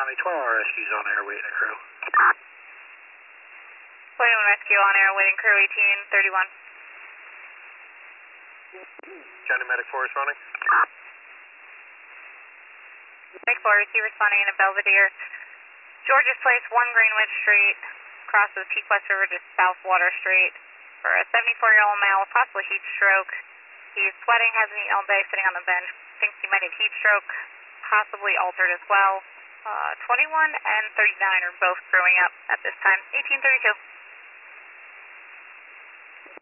County, 12 rescues on air waiting crew. 21 rescue on air waiting crew 1831. County Medic 4 responding. Medic 4 receive responding in Belvedere. George's Place, 1 Greenwich Street, crosses Peak West River to South Water Street for a 74-year-old male with possible heat stroke. He's sweating, hasn't eaten all day, sitting on the bench. Thinks he might have heat stroke, possibly altered as well. 21 and 39 are both growing up at this time. 1832.